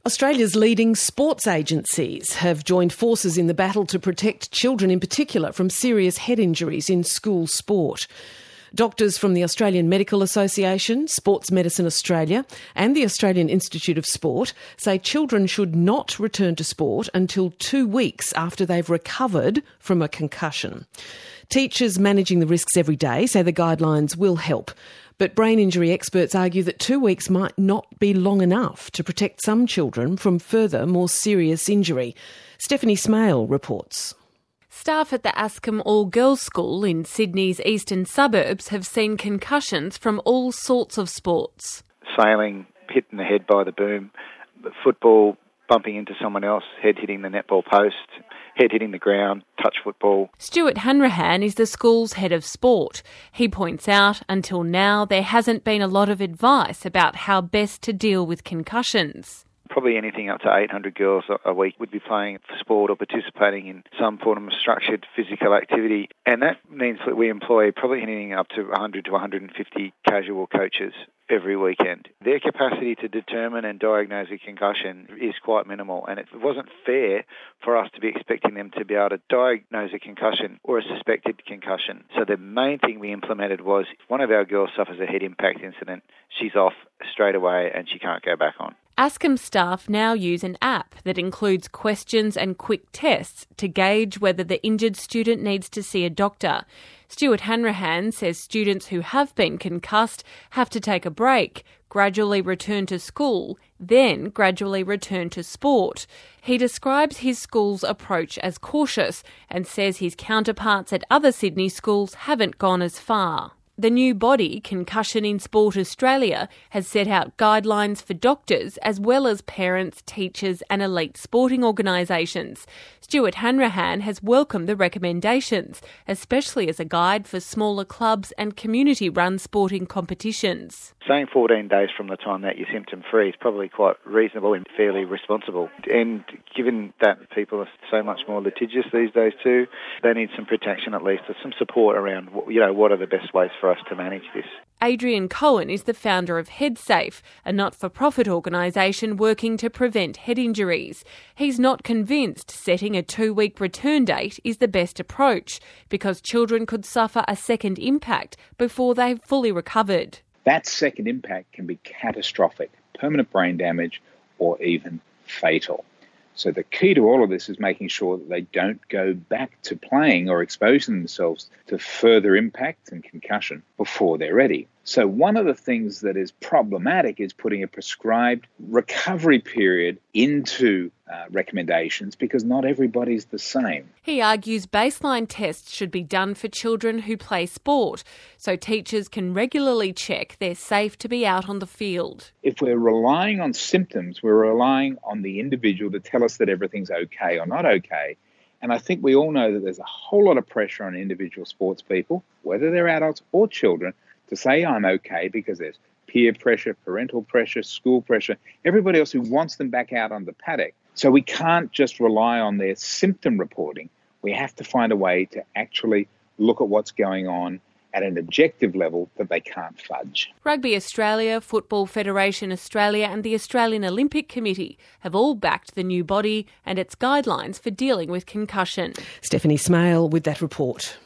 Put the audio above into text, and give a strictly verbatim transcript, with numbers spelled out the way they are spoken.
Australia's leading sports agencies have joined forces in the battle to protect children in particular from serious head injuries in school sport. Doctors from the Australian Medical Association, Sports Medicine Australia and the Australian Institute of Sport say children should not return to sport until two weeks after they've recovered from a concussion. Teachers managing the risks every day say the guidelines will help. But brain injury experts argue that two weeks might not be long enough to protect some children from further, more serious injury. Stephanie Smale reports. Staff at the Askham All-Girls School in Sydney's eastern suburbs have seen concussions from all sorts of sports. Sailing, hit in the head by the boom, football, bumping into someone else, head hitting the netball post, head hitting the ground, touch football. Stuart Hanrahan is the school's head of sport. He points out, until now, there hasn't been a lot of advice about how best to deal with concussions. Probably anything up to eight hundred girls a week would be playing for sport or participating in some form of structured physical activity. And that means that we employ probably anything up to one hundred to one hundred fifty casual coaches every weekend. Their capacity to determine and diagnose a concussion is quite minimal, and it wasn't fair for us to be expecting them to be able to diagnose a concussion or a suspected concussion. So the main thing we implemented was if one of our girls suffers a head impact incident, she's off straight away and she can't go back on. Askham staff now use an app that includes questions and quick tests to gauge whether the injured student needs to see a doctor. Stuart Hanrahan says students who have been concussed have to take a break, gradually return to school, then gradually return to sport. He describes his school's approach as cautious and says his counterparts at other Sydney schools haven't gone as far. The new body, Concussion in Sport Australia, has set out guidelines for doctors as well as parents, teachers and elite sporting organisations. Stuart Hanrahan has welcomed the recommendations, especially as a guide for smaller clubs and community-run sporting competitions. Saying fourteen days from the time that you're symptom-free is probably quite reasonable and fairly responsible. And given that people are so much more litigious these days too, they need some protection at least, or some support around, you know, what are the best ways for us to manage this. Adrian Cohen is the founder of HeadSafe, a not-for-profit organisation working to prevent head injuries. He's not convinced setting a two-week return date is the best approach because children could suffer a second impact before they've fully recovered. That second impact can be catastrophic, permanent brain damage, or even fatal. So the key to all of this is making sure that they don't go back to playing or exposing themselves to further impact and concussion before they're ready. So one of the things that is problematic is putting a prescribed recovery period into uh, recommendations because not everybody's the same. He argues baseline tests should be done for children who play sport so teachers can regularly check they're safe to be out on the field. If we're relying on symptoms, we're relying on the individual to tell us that everything's okay or not okay. And I think we all know that there's a whole lot of pressure on individual sports people, whether they're adults or children, to say I'm okay because there's peer pressure, parental pressure, school pressure, everybody else who wants them back out on the paddock. So we can't just rely on their symptom reporting. We have to find a way to actually look at what's going on at an objective level that they can't fudge. Rugby Australia, Football Federation Australia and the Australian Olympic Committee have all backed the new body and its guidelines for dealing with concussion. Stephanie Smale with that report.